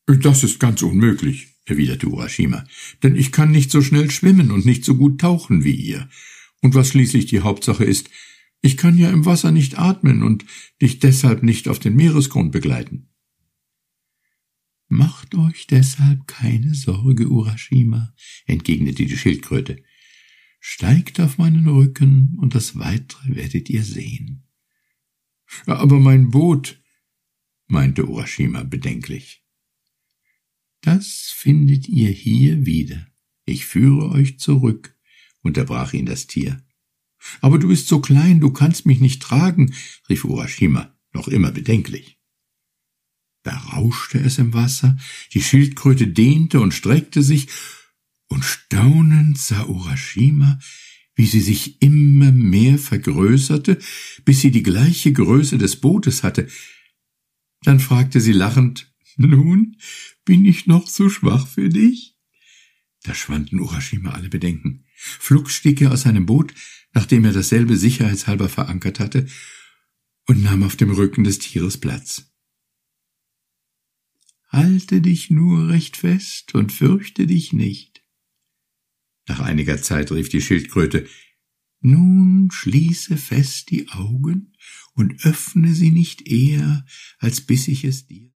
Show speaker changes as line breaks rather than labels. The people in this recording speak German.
Das ist ganz unmöglich, erwiderte Urashima, denn ich kann nicht so schnell schwimmen und nicht so gut tauchen wie ihr. Und was schließlich die Hauptsache ist, ich kann ja im Wasser nicht atmen und dich deshalb nicht auf den Meeresgrund begleiten. »Macht euch deshalb keine Sorge, Urashima«, entgegnete die Schildkröte. »Steigt auf meinen Rücken, und das Weitere werdet ihr sehen.« »Aber mein Boot«, meinte Urashima bedenklich. »Das findet ihr hier wieder. Ich führe euch zurück«, unterbrach ihn das Tier. »Aber du bist so klein, du kannst mich nicht tragen«, rief Urashima, noch immer bedenklich. Da rauschte es im Wasser, die Schildkröte dehnte und streckte sich, und staunend sah Urashima, wie sie sich immer mehr vergrößerte, bis sie die gleiche Größe des Bootes hatte. Dann fragte sie lachend, »Nun, bin ich noch zu schwach für dich?« Da schwanden Urashima alle Bedenken. Flugs stieg er aus seinem Boot, nachdem er dasselbe sicherheitshalber verankert hatte, und nahm auf dem Rücken des Tieres Platz. »Halte dich nur recht fest und fürchte dich nicht.« Nach einiger Zeit rief die Schildkröte, »Nun schließe fest die Augen und öffne sie nicht eher, als bis ich es dir